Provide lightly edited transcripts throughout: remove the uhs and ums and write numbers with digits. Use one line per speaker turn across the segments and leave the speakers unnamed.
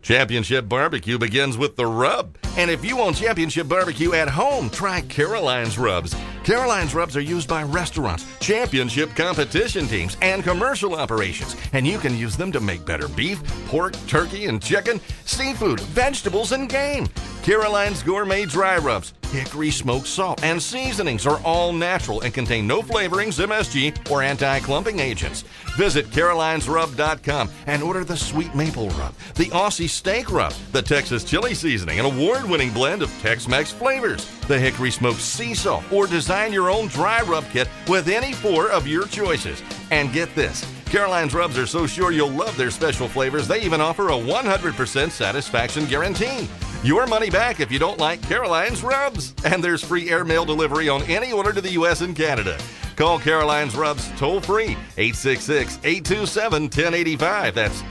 Championship Barbecue begins with the rub. And if you want Championship Barbecue at home, try Caroline's Rubs. Caroline's Rubs are used by restaurants, championship competition teams, and commercial operations. And you can use them to make better beef, pork, turkey, and chicken, seafood, vegetables, and game. Caroline's Gourmet Dry Rubs, hickory smoked salt, and seasonings are all natural and contain no flavorings, MSG, or anti-clumping agents. Visit carolinesrub.com and order the Sweet Maple Rub, the Aussie Steak Rub, the Texas Chili Seasoning, an award-winning blend of Tex-Mex flavors, the Hickory Smoked Sea Salt, or design your own dry rub kit with any 4 of your choices. And get this, Caroline's Rubs are so sure you'll love their special flavors, they even offer a 100% satisfaction guarantee. Your money back if you don't like Caroline's Rubs. And there's free airmail delivery on any order to the U.S. and Canada. Call Caroline's Rubs toll-free, 866-827-1085. That's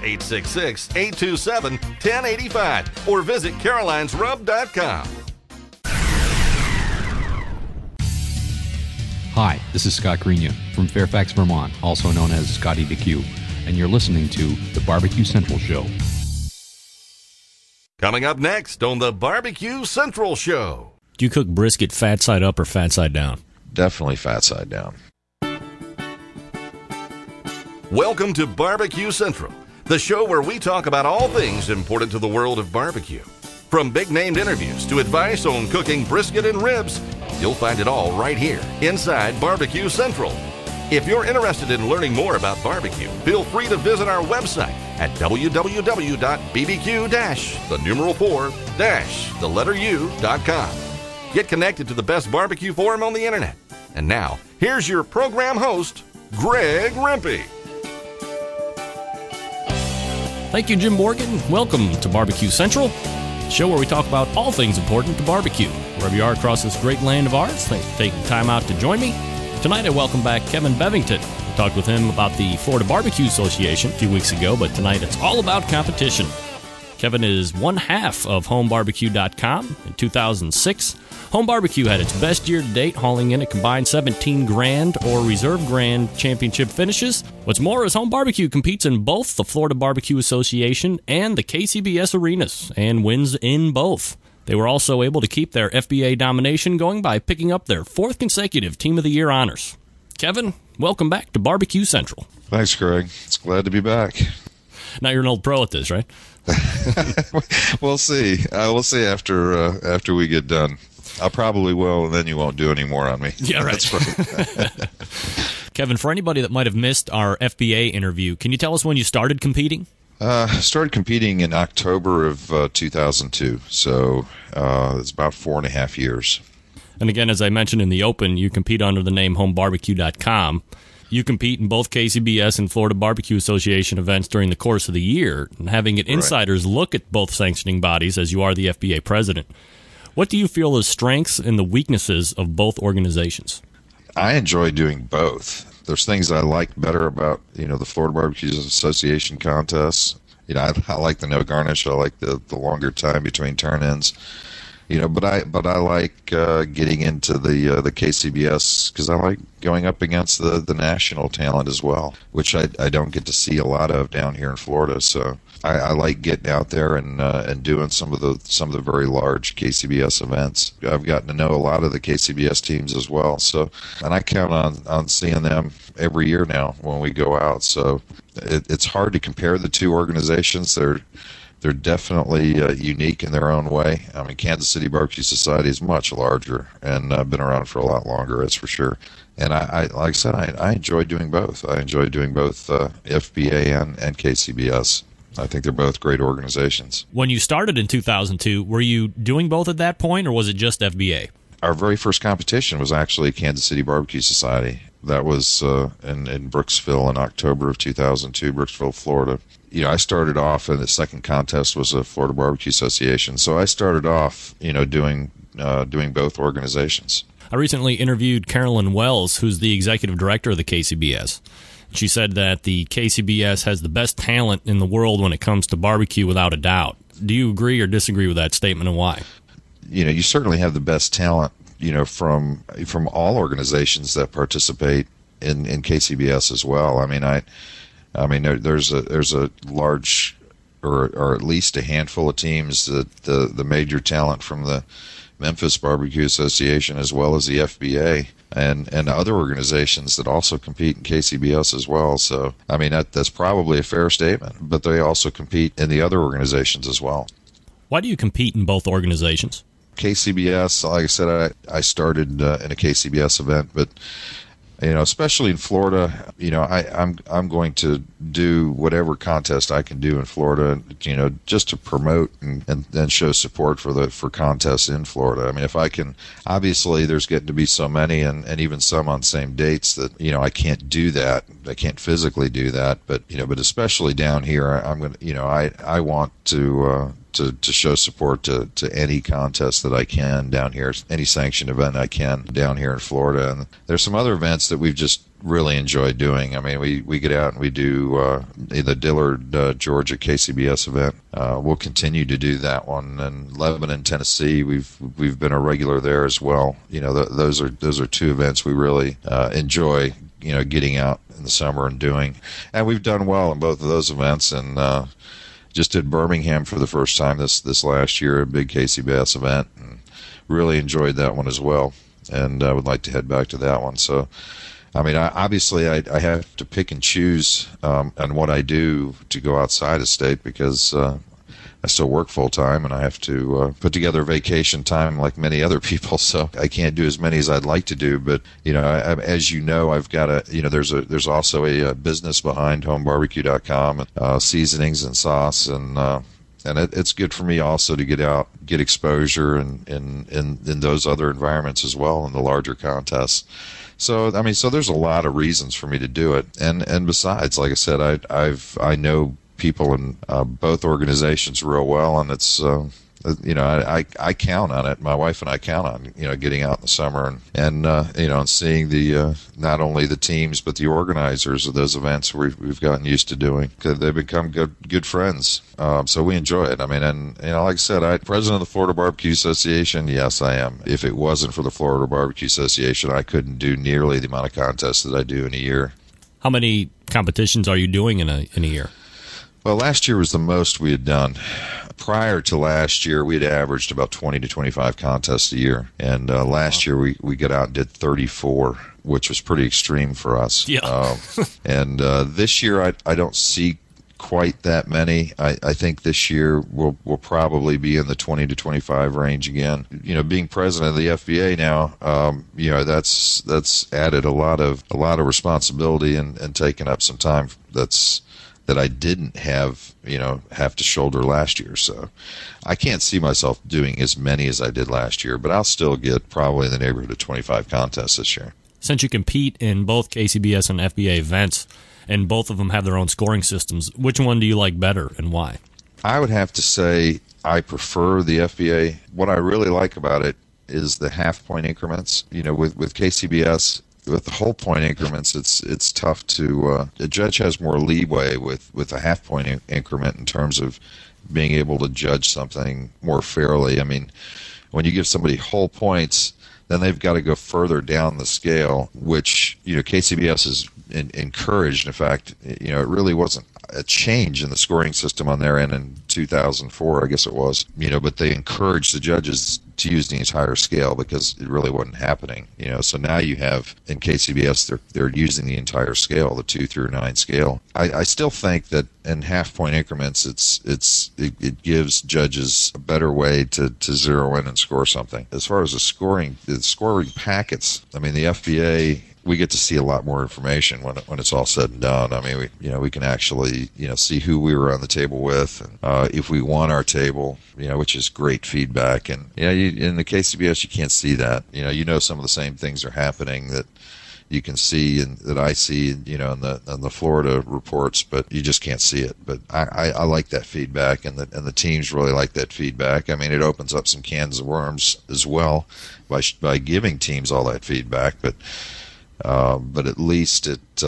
866-827-1085. Or visit carolinesrub.com.
Hi, this is Scott Greenya from Fairfax, Vermont, also known as Scotty DeQ, and you're listening to The Barbecue Central Show.
Coming up next on The Barbecue Central Show.
Do you cook brisket fat side up or fat side down?
Definitely fat side down.
Welcome to Barbecue Central, the show where we talk about all things important to the world of barbecue. From big-named interviews to advice on cooking brisket and ribs, you'll find it all right here inside Barbecue Central. If you're interested in learning more about barbecue, feel free to visit our website at www.bbq-4-u.com. Get connected to the best barbecue forum on the internet. And now, here's your program host, Greg Rempe.
Thank you, Jim Morgan. Welcome to Barbecue Central, the show where we talk about all things important to barbecue. Wherever you are across this great land of ours, thanks for taking time out to join me. Tonight, I welcome back Kevin Bevington. We talked with him about the Florida Barbecue Association a few weeks ago, but tonight it's all about competition. Kevin is one half of HomeBarbecue.com. In 2006, Home Barbecue had its best year to date, hauling in a combined 17 Grand or Reserve Grand championship finishes. What's more is Home Barbecue competes in both the Florida Barbecue Association and the KCBS arenas, and wins in both. They were also able to keep their FBA domination going by picking up their 4th consecutive Team of the Year honors. Kevin, welcome back to Barbecue Central.
Thanks, Greg. It's glad to be back.
Now you're an old pro at this, right?
We'll see. We'll see after we get done. I probably will, and then you won't do any more on me.
Yeah, right.
That's right.
Kevin, for anybody that might have missed our FBA interview, can you tell us when you started competing?
Started competing in October of 2002, so it's about 4.5 years.
And again, as I mentioned in the open, you compete under the name HomeBarbecue.com. You compete in both KCBS and Florida Barbecue Association events during the course of the year, and having an insider's look at both sanctioning bodies, as you are the FBA president. What do you feel is strengths and the weaknesses of both organizations?
I enjoy doing both. There's things I like better about, the Florida Barbecue Association contests. I like the no garnish. I like the longer time between turn-ins. But I like getting into the KCBS because I like going up against the national talent as well, which I don't get to see a lot of down here in Florida. So I like getting out there and doing some of the very large KCBS events. I've gotten to know a lot of the KCBS teams as well. So, and I count on seeing them every year now when we go out. So it's hard to compare the two organizations. They're definitely unique in their own way. I mean, Kansas City Barbecue Society is much larger and been around for a lot longer, that's for sure. And I like I said, I enjoy doing both. I enjoy doing both FBA and KCBS. I think they're both great organizations. When
you started in 2002, were you doing both at that point, or was it just FBA?
Our very first competition was actually Kansas City Barbecue Society. That was in Brooksville in October of 2002, Brooksville, Florida. I started off, and the second contest was a Florida Barbecue Association. So I started off, doing both organizations.
I recently interviewed Carolyn Wells, who's the executive director of the KCBS. She said that the KCBS has the best talent in the world when it comes to barbecue, without a doubt. Do you agree or disagree with that statement, and why?
You certainly have the best talent, from all organizations that participate in KCBS as well. I mean, there's a large or at least a handful of teams, that the major talent from the Memphis Barbecue Association, as well as the FBA and other organizations that also compete in KCBS as well. So, I mean, that's probably a fair statement, but they also compete in the other organizations as well.
Why do you compete in both organizations?
KCBS, like I said, I started in a KCBS event, but especially in Florida, I'm going to do whatever contest I can do in Florida, just to promote and show support for contests in Florida. I mean, if I can, obviously there's getting to be so many and even some on same dates that, I can't do that. I can't physically do that, but especially down here, I'm going to, I want to show support to any contest that I can down here, any sanctioned event I can down here in Florida. And there's some other events that we've just really enjoyed doing. I mean, we get out and we do the Dillard, Georgia KCBS event. We'll continue to do that one. And Lebanon, Tennessee, we've been a regular there as well. Those are two events we really enjoy, getting out in the summer and doing. And we've done well in both of those events. And just did Birmingham for the first time this last year, a big KCBS event, and really enjoyed that one as well. And I would like to head back to that one. So, I mean, obviously I have to pick and choose on what I do to go outside of state, because I still work full time and I have to put together vacation time like many other people. So I can't do as many as I'd like to do. But as you know, I've got there's also a business behind homebarbecue.com, seasonings and sauce, and it's good for me also to get out, get exposure in those other environments as well, in the larger contests. So I mean, there's a lot of reasons for me to do it, and besides, like I said, I know people in both organizations real well, and it's I count on it. My wife and I count on getting out in the summer and seeing the not only the teams but the organizers of those events we've gotten used to doing. They've become good friends, so we enjoy it. I mean, and like I said, I'm president of the Florida Barbecue Association. Yes, I am. If it wasn't for the Florida Barbecue Association, I couldn't do nearly the amount of contests that I do in a year.
How many competitions are you doing in a year?
Well, last year was the most we had done. Prior to last year, we had averaged about 20 to 25 contests a year. And last year, we got out and did 34, which was pretty extreme for us.
Yeah.
And this year, I don't see quite that many. I think this year we'll probably be in the 20 to 25 range again. Being president of the FBA now, that's added a lot of responsibility and taken up some time that I didn't have to shoulder last year. So I can't see myself doing as many as I did last year, but I'll still get probably in the neighborhood of 25 contests this year.
Since you compete in both KCBS and FBA events, and both of them have their own scoring systems, which one do you like better and why? I
would have to say I prefer the FBA. What I really like about it is the half-point increments. With KCBS, with the whole point increments, it's tough to. The judge has more leeway with a half point increment in terms of being able to judge something more fairly. I mean, when you give somebody whole points, then they've got to go further down the scale, which KCBS is encouraged. In fact, it really wasn't a change in the scoring system on their end in 2004, I guess it was. But they encouraged the judges to use the entire scale because it really wasn't happening. So now you have in KCBS they're using the entire scale, the 2 through 9 scale. I still think that in half point increments, it gives judges a better way to zero in and score something. As far as the scoring packets, I mean, the FBA, we get to see a lot more information when it's all said and done. I mean, we can actually see who we were on the table with, and if we won our table, which is great feedback. And in the KCBS, you can't see that. Some of the same things are happening that you can see and that I see, in the Florida reports, but you just can't see it. But I like that feedback, and the teams really like that feedback. I mean, it opens up some cans of worms as well by giving teams all that feedback, but at least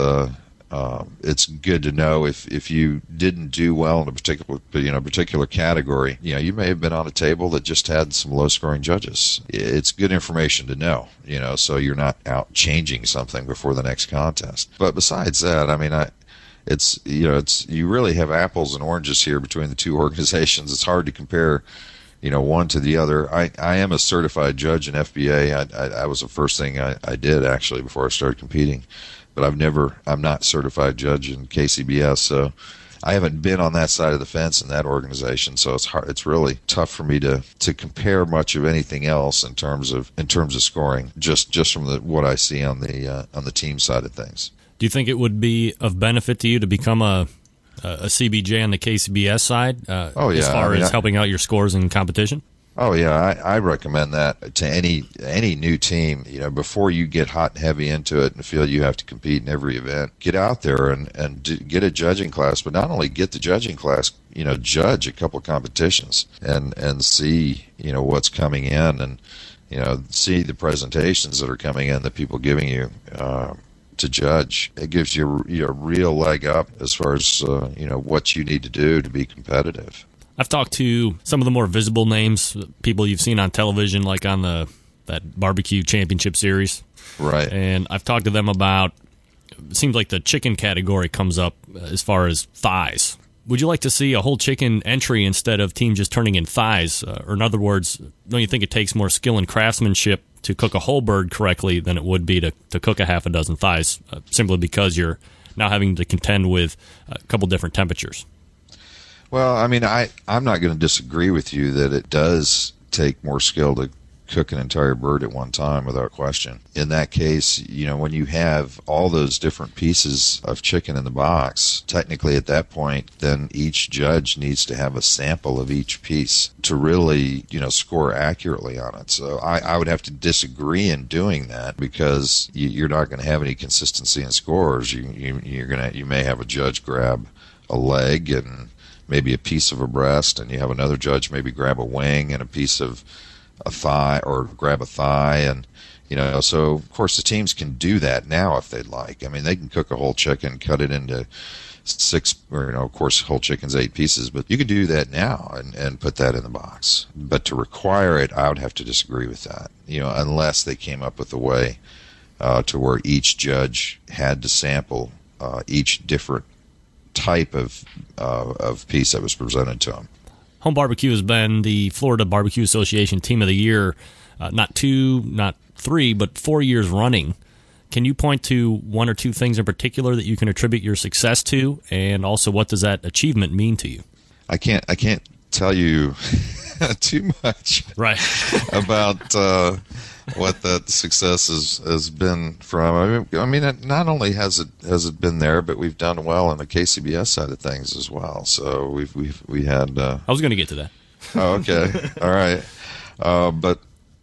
it's good to know if you didn't do well in a particular category. You may have been on a table that just had some low scoring judges. It's good information to know. So you're not out changing something before the next contest. But besides that, I mean, it's you really have apples and oranges here between the two organizations. It's hard to compare, one to the other. I am a certified judge in FBA. I was the first thing I did actually before I started competing, but I'm not certified judge in KCBS, so I haven't been on that side of the fence in that organization, so it's really tough for me to compare much of anything else in terms of scoring, just from what I see on the team side of things.
Do you think it would be of benefit to you to become a CBJ on the KCBS side? As far as helping out your scores in competition?
Oh yeah, I recommend that to any new team. Before you get hot and heavy into it and feel you have to compete in every event, get out there and get a judging class. But not only get the judging class, judge a couple competitions and see what's coming in, and see the presentations that are coming in that people giving you to judge. It gives you a real leg up as far as what you need to do to be competitive.
I've talked to some of the more visible names, people you've seen on television, like on that barbecue championship series.
Right.
And I've talked to them about, it seems like the chicken category comes up as far as thighs. Would you like to see a whole chicken entry instead of team just turning in thighs? Or in other words, don't you think it takes more skill and craftsmanship to cook a whole bird correctly than it would be to cook a half a dozen thighs, simply because you're now having to contend with a couple different temperatures?
Well, I mean, I'm not going to disagree with you that it does take more skill to cook an entire bird at one time, without question. In that case, when you have all those different pieces of chicken in the box, technically at that point, then each judge needs to have a sample of each piece to really, score accurately on it. So I would have to disagree in doing that, because you're not going to have any consistency in scores. You may have a judge grab a leg and maybe a piece of a breast, and you have another judge maybe grab a wing and a piece of a thigh, or grab a thigh, and so of course the teams can do that now if they'd like. I mean, they can cook a whole chicken, cut it into 6, or of course whole chicken's 8 pieces, but you could do that now and put that in the box. But to require it, I would have to disagree with that, unless they came up with a way to where each judge had to sample each different type of piece that was presented to them.
Home Barbecue has been the Florida Barbecue Association Team of the Year, not 2, not 3, but 4 years running. Can you point to one or two things in particular that you can attribute your success to, and also what does that achievement mean to you?
I can't tell you too much about what that success has been from. I mean, not only has it been there, but we've done well on the KCBS side of things as well. So we had.
I was going to get to that.
Oh, okay, all right. But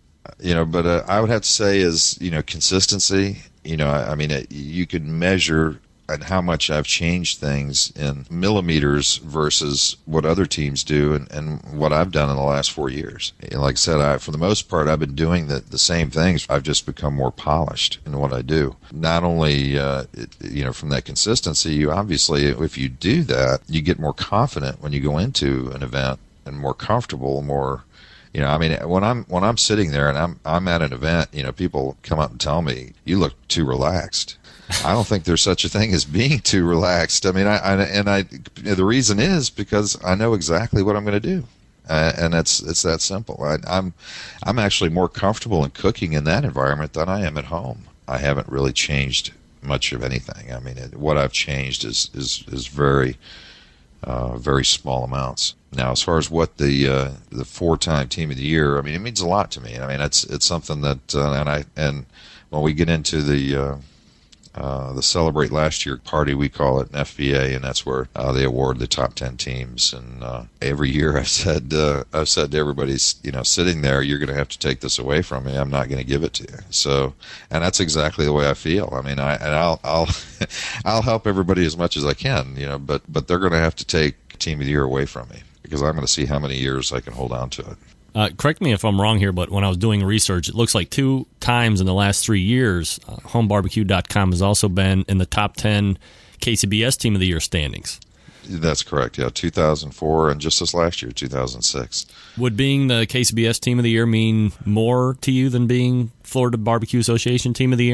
I would have to say is consistency. I mean, you could measure and how much I've changed things in millimeters versus what other teams do and what I've done in the last 4 years. And like I said, for the most part, I've been doing the same things. I've just become more polished in what I do. Not only, from that consistency, you obviously, if you do that, you get more confident when you go into an event and more comfortable, more. I mean, when I'm sitting there and I'm at an event, people come up and tell me, "You look too relaxed." I don't think there's such a thing as being too relaxed. I mean, the reason is because I know exactly what I'm going to do, and it's that simple. I'm actually more comfortable in cooking in that environment than I am at home. I haven't really changed much of anything. I mean, what I've changed is very very small amounts. Now, as far as what the 4-time Team of the Year, I mean, it means a lot to me. I mean, it's something that and when we get into the Celebrate Last Year party, we call it an FBA, and that's where they award the top 10 teams. And every year I've said to everybody, sitting there, you're going to have to take this away from me. I'm not going to give it to you. So, and that's exactly the way I feel. I mean, I'll I'll help everybody as much as I can, but they're going to have to take Team of the Year away from me, because I'm going to see how many years I can hold on to it.
Correct me if I'm wrong here, but when I was doing research, it looks like 2 times in the last 3 years, homebarbecue.com has also been in the top 10 KCBS Team of the Year standings.
That's correct, yeah. 2004 and just this last year, 2006.
Would being the KCBS Team of the Year mean more to you than being Florida Barbecue Association Team of the Year?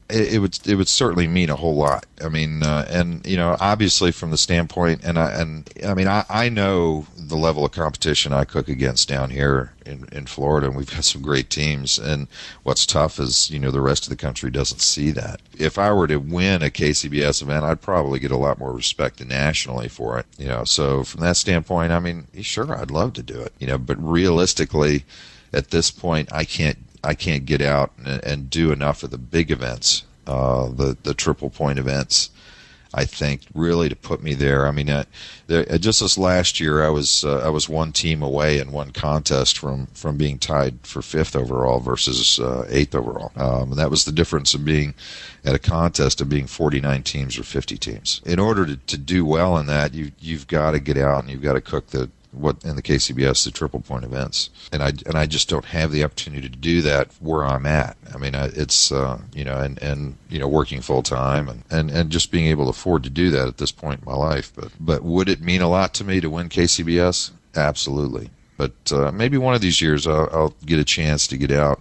it would certainly mean a whole lot. I mean, and obviously from the standpoint, I know the level of competition I cook against down here in Florida, and we've got some great teams. And what's tough is, the rest of the country doesn't see that. If I were to win a KCBS event, I'd probably get a lot more respect nationally for it. So from that standpoint, I mean, sure, I'd love to do it. But realistically, at this point, I can't get out and do enough of the big events, the triple point events, I think, really to put me there. I mean, just this last year, I was one team away in one contest from being tied for 5th overall versus 8th overall. And that was the difference of being at a contest of being 49 teams or 50 teams. In order to do well in that, you've got to get out and you've got to cook what in the KCBS, the triple point events, and I just don't have the opportunity to do that where I'm at. I mean, it's working full time and just being able to afford to do that at this point in my life. But would it mean a lot to me to win KCBS? Absolutely. But maybe one of these years I'll get a chance to get out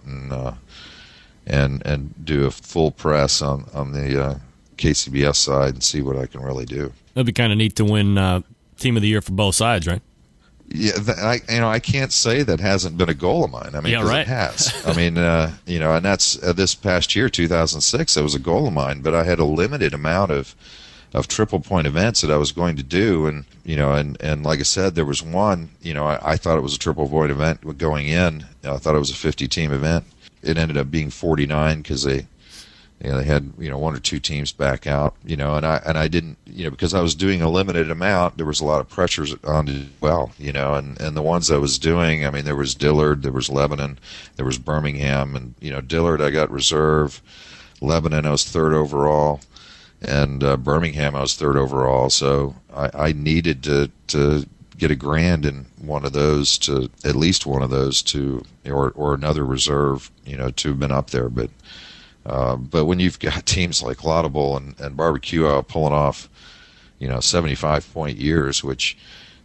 and do a full press on the KCBS side and see what I can really do.
That'd be kind of neat to win Team of the Year for both sides, right?
Yeah, I can't say that hasn't been a goal of mine. I mean,
yeah, right.
It has. I mean, and that's this past year, 2006, it was a goal of mine. But I had a limited amount of triple point events that I was going to do, and and like I said, there was one. I thought it was a triple point event going in. I thought it was a 50-team event. It ended up being 49 because they had one or two teams back out, and I didn't, because I was doing a limited amount, there was a lot of pressures on it as well, and the ones I was doing, I mean, there was Dillard, there was Lebanon, there was Birmingham, and Dillard I got reserve, Lebanon I was 3rd overall, and Birmingham I was 3rd overall, so I needed to get a grand in one of those, to at least one of those, or another reserve, to have been up there, but when you've got teams like Laudable and Barbecue out pulling off, 75-point years, which,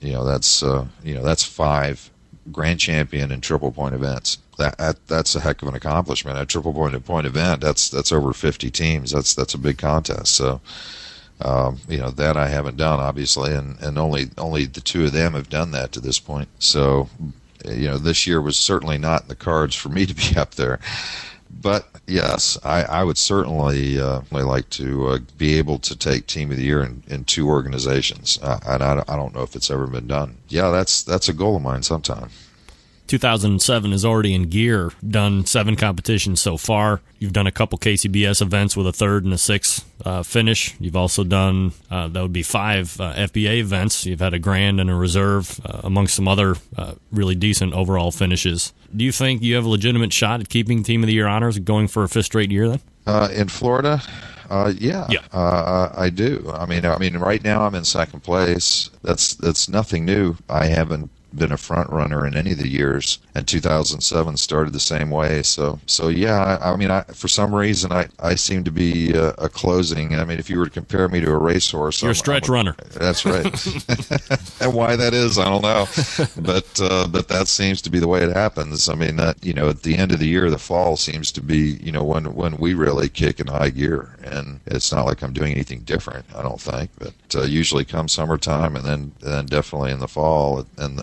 that's 5 grand champion and triple point events. That's a heck of an accomplishment. A triple point event, that's over 50 teams. That's a big contest. So, that I haven't done, obviously, and only the 2 of them have done that to this point. So, this year was certainly not in the cards for me to be up there. But yes, I would certainly like to be able to take Team of the Year in 2 organizations, and I don't know if it's ever been done. Yeah, that's a goal of mine sometime.
2007 is already in gear, done 7 competitions so far. You've done a couple KCBS events with a 3rd and a 6th finish. You've also done, that would be 5 FBA events. You've had a grand and a reserve, amongst some other really decent overall finishes. Do you think you have a legitimate shot at keeping Team of the Year honors and going for a 5th straight year then?
In Florida? Yeah. I do. I mean, right now I'm in 2nd place. That's nothing new. I haven't been a front runner in any of the years, and 2007 started the same way. So yeah, I mean, for some reason, I seem to be a closing. I mean, if you were to compare me to a racehorse,
you're a stretch runner.
That's right. And why that is, I don't know, but that seems to be the way it happens. I mean, at the end of the year, the fall seems to be, when we really kick in high gear, and it's not like I'm doing anything different, I don't think, but usually come summertime, and then definitely in the fall, and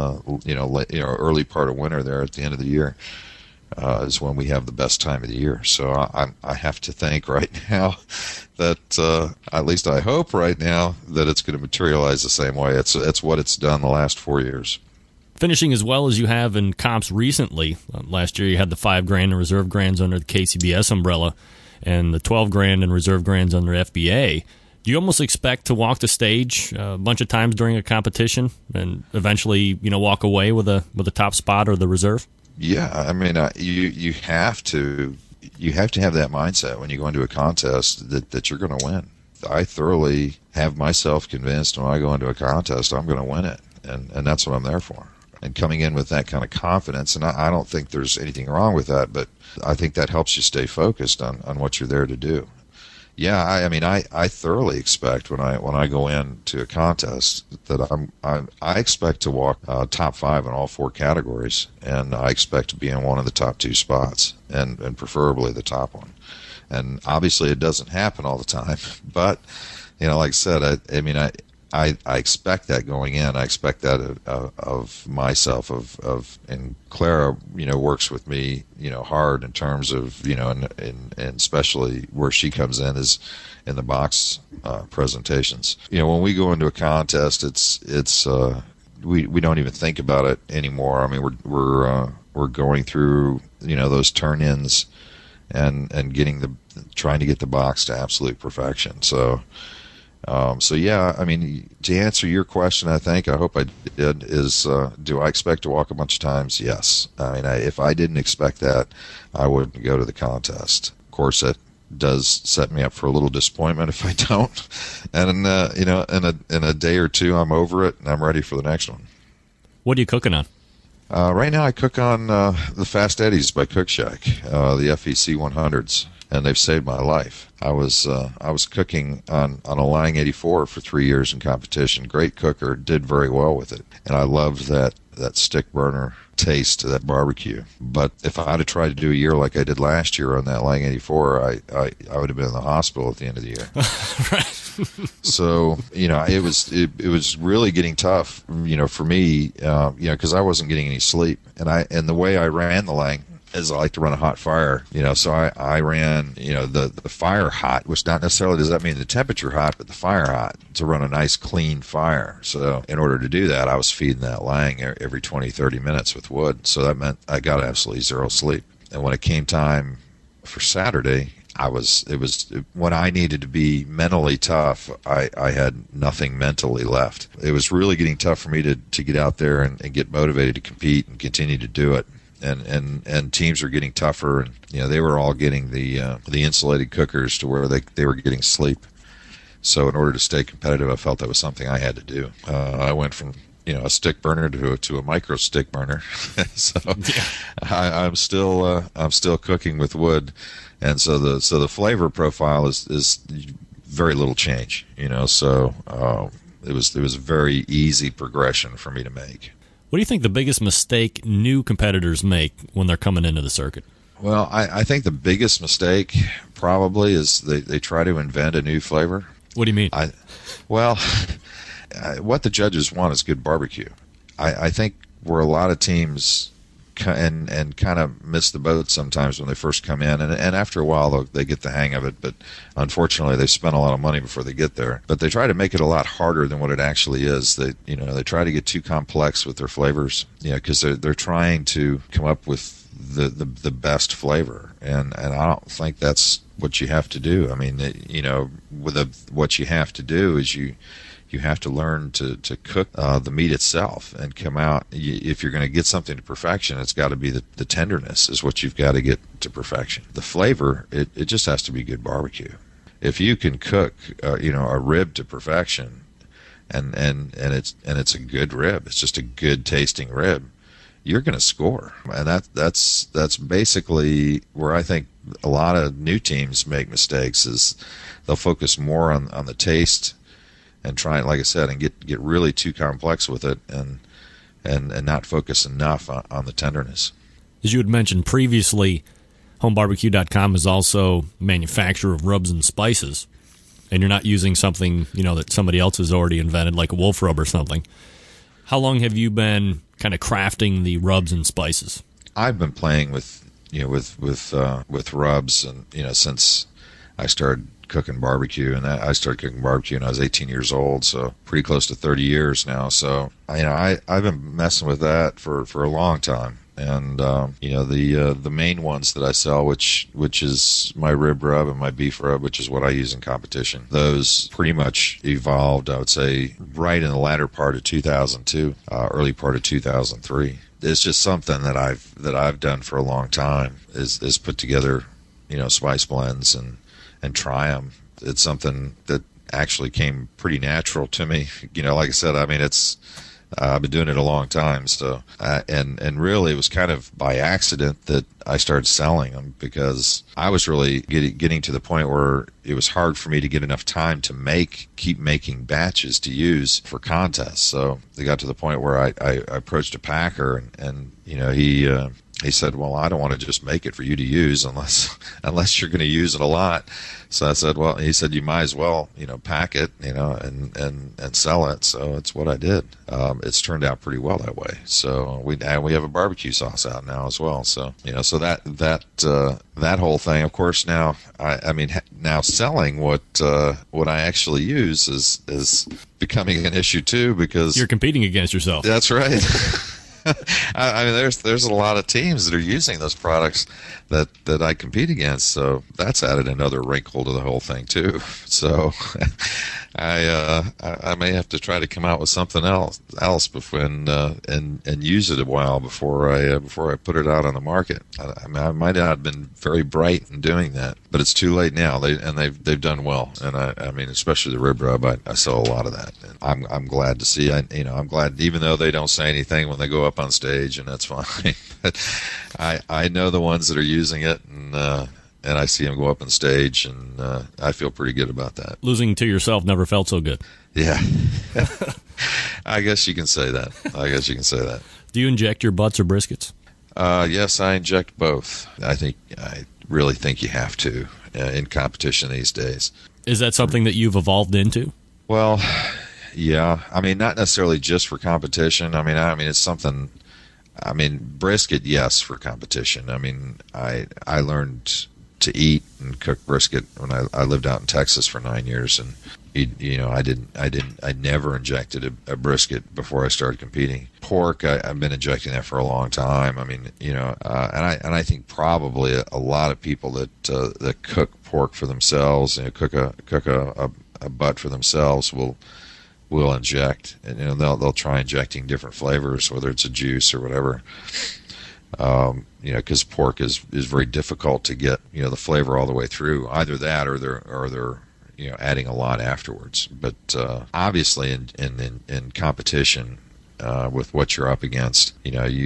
early part of winter there at the end of the year is when we have the best time of the year. So I have to think right now that at least I hope right now that it's going to materialize the same way. It's what it's done the last 4 years.
Finishing as well as you have in comps recently. Last year you had the 5 grand and reserve grands under the KCBS umbrella, and the 12 grand and reserve grands under FBA. Do you almost expect to walk the stage a bunch of times during a competition and eventually, walk away with a top spot or the reserve?
Yeah, I mean, you have to have that mindset when you go into a contest that you're going to win. I thoroughly have myself convinced when I go into a contest I'm going to win it, and that's what I'm there for. And coming in with that kind of confidence, and I don't think there's anything wrong with that, but I think that helps you stay focused on what you're there to do. Yeah, I mean, I thoroughly expect when I go into a contest that I expect to walk top 5 in all 4 categories, and I expect to be in one of the top 2 spots, and preferably the top one. And obviously it doesn't happen all the time, but like I said, I expect that going in. I expect that of myself, and Clara, works with me, hard in terms of, and especially where she comes in is in the box presentations. When we go into a contest, it's we don't even think about it anymore. I mean, we're going through, those turn-ins and trying to get the box to absolute perfection. So yeah, I mean, to answer your question, I hope I did, is do I expect to walk a bunch of times? Yes. I mean, if I didn't expect that, I wouldn't go to the contest. Of course, that does set me up for a little disappointment if I don't. And in a day or two, I'm over it and I'm ready for the next one.
What are you cooking on?
Right now, I cook on the Fast Eddies by Cook Shack, the FEC 100s. And they've saved my life. I was cooking on a Lang 84 for 3 years in competition. Great cooker, did very well with it, and I loved that stick burner taste to that barbecue. But if I had to try to do a year like I did last year on that Lang 84, I would have been in the hospital at the end of the year.
Right.
So it was really getting tough, for me, because I wasn't getting any sleep, and the way I ran the Lang is I like to run a hot fire, so I ran, the fire hot, which not necessarily does that mean the temperature hot, but the fire hot, to run a nice clean fire. So in order to do that, I was feeding that Lang every 20, 30 minutes with wood. So that meant I got absolutely zero sleep. And when it came time for Saturday, when I needed to be mentally tough, I had nothing mentally left. It was really getting tough for me to get out there and get motivated to compete and continue to do it. And teams are getting tougher, and they were all getting the insulated cookers to where they were getting sleep. So in order to stay competitive, I felt that was something I had to do. I went from a stick burner to a micro stick burner, so yeah. I'm still cooking with wood, and so the flavor profile is very little change. So it was a very easy progression for me to make.
What do you think the biggest mistake new competitors make when they're coming into the circuit?
Well, I think the biggest mistake probably is they try to invent a new flavor.
What do you mean?
What the judges want is good barbecue. I think where a lot of teams and kind of miss the boat sometimes when they first come in, and after a while they get the hang of it, but unfortunately they spend a lot of money before they get there. But they try to make it a lot harder than what it actually is. They try to get too complex with their flavors, because they're trying to come up with the best flavor, and I don't think that's what you have to do. I mean, what you have to do is you have to learn to cook the meat itself and come out. If you're going to get something to perfection, it's got to be the tenderness is what you've got to get to perfection. The flavor, it just has to be good barbecue. If you can cook, a rib to perfection, and it's a good rib, it's just a good tasting rib, you're going to score. And that's basically where I think a lot of new teams make mistakes, is they'll focus more on the taste and try, like I said, and get really too complex with it, and not focus enough on the tenderness.
As you had mentioned previously, HomeBarbecue.com is also a manufacturer of rubs and spices, and you're not using something that somebody else has already invented, like a wolf rub or something. How long have you been kind of crafting the rubs and spices?
I've been playing with rubs, and since I started cooking barbecue, and I started cooking barbecue when I was 18 years old, so pretty close to 30 years now. So I've been messing with that for a long time. And the main ones that I sell, which is my rib rub and my beef rub, which is what I use in competition, those pretty much evolved, I would say, right in the latter part of 2002, early part of 2003. It's just something that I've done for a long time, is put together spice blends and try them. It's something that actually came pretty natural to me. Like I said, I mean, I've been doing it a long time. So, and really it was kind of by accident that I started selling them, because I was really getting to the point where it was hard for me to get enough time to keep making batches to use for contests. So they got to the point where I approached a packer, and he said, well, I don't want to just make it for you to use unless you're going to use it a lot. So I said, well, he said, you might as well, pack it, and sell it. So it's what I did. It's turned out pretty well that way. So we have a barbecue sauce out now as well. So, so that whole thing, of course, now, now selling what I actually use is becoming an issue too, because
you're competing against yourself.
That's right. There's a lot of teams that are using those products that I compete against, so that's added another wrinkle to the whole thing too. So I may have to try to come out with something else before and use it a while before I put it out on the market. I might not have been very bright in doing that, but it's too late now. They've done well, and especially the rib rub, I sell a lot of that. And I'm glad to see. I'm glad, even though they don't say anything when they go up on stage, and that's fine. But I know the ones that are using it, and I see them go up on stage, and I feel pretty good about that.
Losing to yourself never felt so good.
Yeah. I guess you can say that.
Do you inject your butts or briskets?
Yes, I inject both. I really think you have to in competition these days.
Is that something that you've evolved into?
Well, yeah. Not necessarily just for competition. It's something. Brisket, yes, for competition. I learned to eat and cook brisket when I lived out in Texas for 9 years, and I never injected a brisket before I started competing. Pork, I've been injecting that for a long time. And I think probably a lot of people that cook pork for themselves, cook a butt for themselves will inject, and they'll try injecting different flavors, whether it's a juice or whatever. Because pork is very difficult to get the flavor all the way through. Either that, or they're adding a lot afterwards. But obviously, in competition with what you're up against,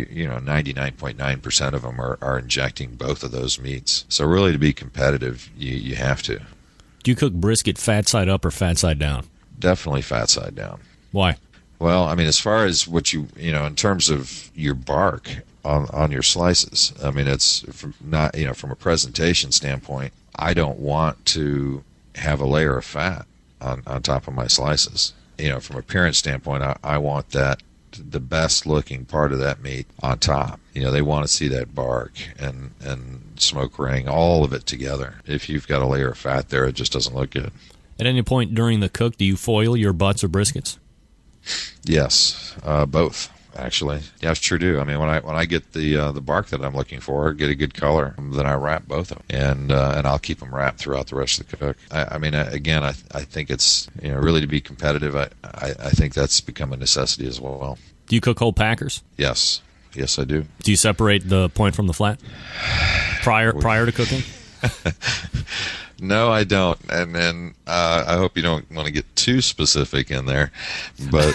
99.9% of them are injecting both of those meats. So really, to be competitive, you have to.
Do you cook brisket fat side up or fat side down?
Definitely fat side down.
Why?
Well, as far as what in terms of your bark on your slices, it's from from a presentation standpoint, I don't want to have a layer of fat on top of my slices. From appearance standpoint, I want that the best looking part of that meat on top. They want to see that bark and smoke ring, all of it together. If you've got a layer of fat there, it just doesn't look good.
At any point during the cook, do you foil your butts or briskets?
Yes, both, actually. Yeah, I sure do. When I get the bark that I'm looking for, get a good color, then I wrap both of them, and I'll keep them wrapped throughout the rest of the cook. I think it's really to be competitive. I think that's become a necessity as well.
Do you cook whole packers?
Yes, I do.
Do you separate the point from the flat prior to cooking?
No, I don't. And then I hope you don't want to get too specific in there, but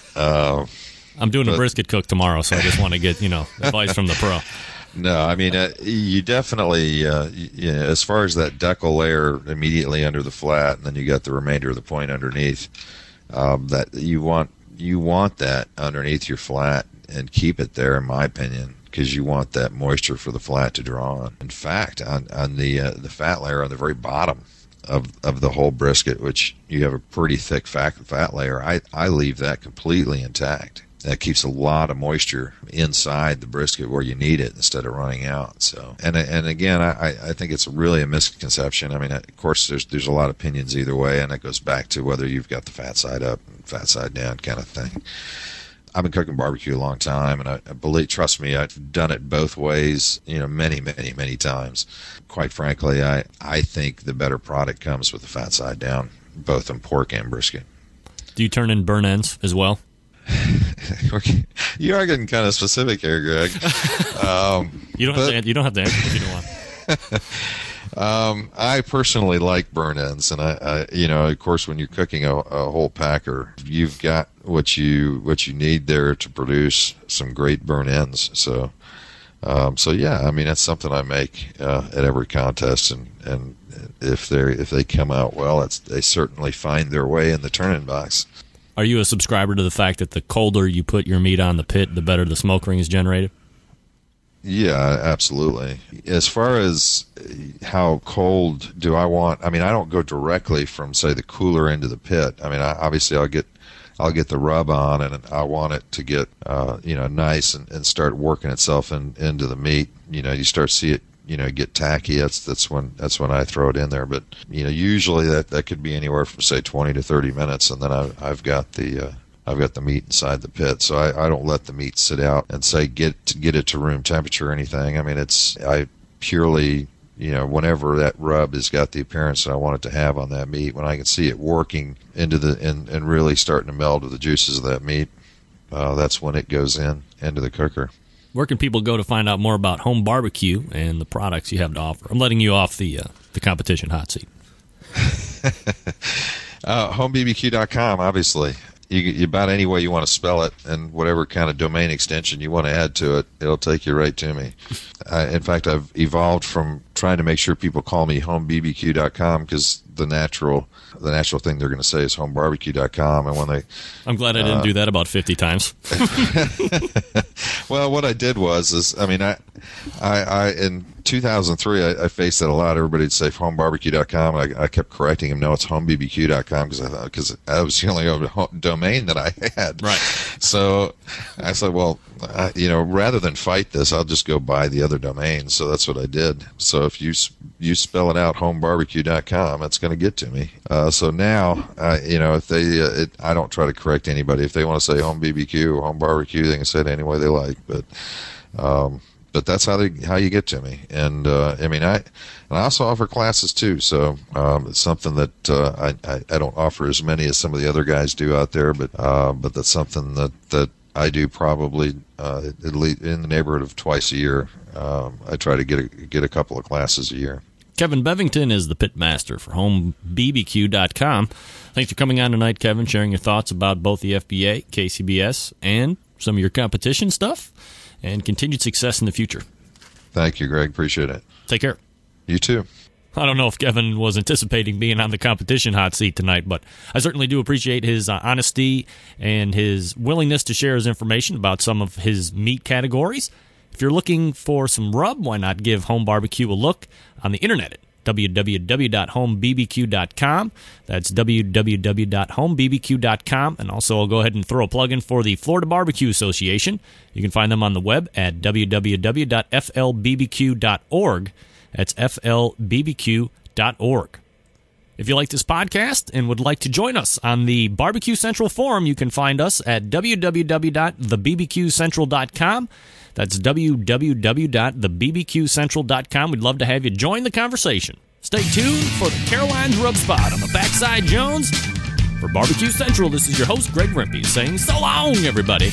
I'm doing a brisket cook tomorrow, so I just want to get advice from the pro.
No, you definitely as far as that decal layer immediately under the flat, and then you got the remainder of the point underneath. That you want that underneath your flat and keep it there, in my opinion, because you want that moisture for the flat to draw on. In fact, on the fat layer on the very bottom of the whole brisket, which you have a pretty thick fat layer, I leave that completely intact. That keeps a lot of moisture inside the brisket where you need it instead of running out. So, and again, I think it's really a misconception. Of course, there's a lot of opinions either way, and it goes back to whether you've got the fat side up and fat side down kind of thing. I've been cooking barbecue a long time, and I believe, trust me, I've done it both ways, many, many, many times. Quite frankly, I think the better product comes with the fat side down, both in pork and brisket.
Do you turn in burn ends as well?
You are getting kind of specific here, Greg.
You don't have to answer if you don't want.
I personally like burn ends, and I of course, when you're cooking a whole packer, you've got what you need there to produce some great burn ends. So yeah, that's something I make at every contest, and if they come out well, they certainly find their way in the turn-in box.
Are you a subscriber to the fact that the colder you put your meat on the pit, the better the smoke ring is generated?
Yeah, absolutely. As far as how cold do I want, I mean, I don't go directly from, say, the cooler into the pit. I mean, obviously I'll get the rub on, and I want it to get, nice and start working itself into the meat. You start to see it, get tacky. That's when I throw it in there. But, usually that could be anywhere from, say, 20 to 30 minutes. And then I've got the meat inside the pit, so I don't let the meat sit out and say get it to room temperature or anything. I mean, I purely, whenever that rub has got the appearance that I want it to have on that meat, when I can see it working into and really starting to meld with the juices of that meat, that's when it goes into the cooker.
Where can people go to find out more about Home Barbecue and the products you have to offer? I'm letting you off the competition hot seat.
HomeBBQ.com, obviously. You about any way you want to spell it, and whatever kind of domain extension you want to add to it, it'll take you right to me. In fact, I've evolved from trying to make sure people call me HomeBBQ.com, because the natural thing they're going to say is HomeBarbecue.com, and when they,
I'm glad I didn't do that about 50 times.
Well, what I did was I in 2003 I faced that a lot. Everybody'd say HomeBarbecue.com, and I kept correcting them. No, it's HomeBBQ.com, because that was the only domain that I had. Right. So I said, well, rather than fight this, I'll just go buy the other domain. So that's what I did. So if you spell it out, HomeBarbecue.com, it's going to get to me. So now, if they, I don't try to correct anybody. If they want to say Home BBQ or Home Barbecue, they can say it any way they like. But that's how you get to me. And I also offer classes too. So it's something that I don't offer as many as some of the other guys do out there. But that's something that I do probably at least in the neighborhood of twice a year. I try to get a couple of classes a year.
Kevin Bevington is the pit master for HomeBBQ.com. Thanks for coming on tonight, Kevin, sharing your thoughts about both the FBA, KCBS, and some of your competition stuff, and continued success in the future.
Thank you, Greg. Appreciate it.
Take care.
You too.
I don't know if Kevin was anticipating being on the competition hot seat tonight, but I certainly do appreciate his honesty and his willingness to share his information about some of his meat categories. If you're looking for some rub, why not give Home Barbecue a look on the internet at www.homebbq.com. That's www.homebbq.com. And also, I'll go ahead and throw a plug in for the Florida Barbecue Association. You can find them on the web at www.flbbq.org. That's flbbq.org. If you like this podcast and would like to join us on the Barbecue Central Forum, you can find us at www.thebbqcentral.com. That's www.thebbqcentral.com. We'd love to have you join the conversation. Stay tuned for the Caroline's Rub Spot on the Backside Jones. For Barbecue Central, this is your host, Greg Rempe, saying so long, everybody.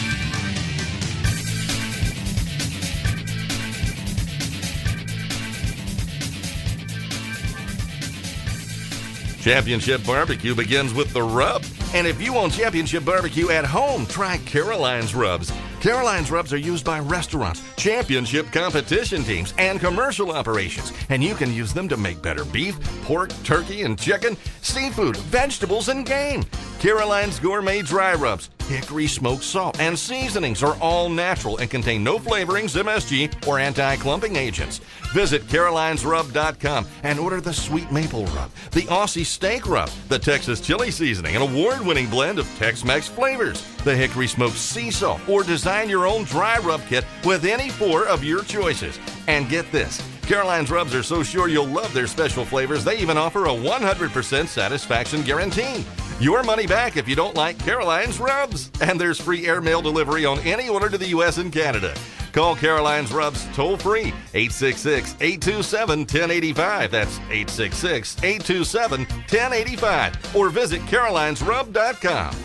Championship Barbecue begins with the rub. And if you want Championship Barbecue at home, try Caroline's Rubs. Caroline's Rubs are used by restaurants, championship competition teams, and commercial operations. And you can use them to make better beef, pork, turkey, and chicken, seafood, vegetables, and game. Caroline's Gourmet Dry Rubs, hickory smoked salt, and seasonings are all natural and contain no flavorings, MSG, or anti-clumping agents. Visit carolinesrub.com and order the Sweet Maple Rub, the Aussie Steak Rub, the Texas Chili Seasoning, an award-winning blend of Tex-Mex flavors, the Hickory Smoked Sea Salt, or design your own dry rub kit with any 4 of your choices. And get this, Caroline's Rubs are so sure you'll love their special flavors, they even offer a 100% satisfaction guarantee. Your money back if you don't like Caroline's Rubs. And there's free airmail delivery on any order to the U.S. and Canada. Call Caroline's Rubs toll-free, 866-827-1085. That's 866-827-1085. Or visit carolinesrub.com.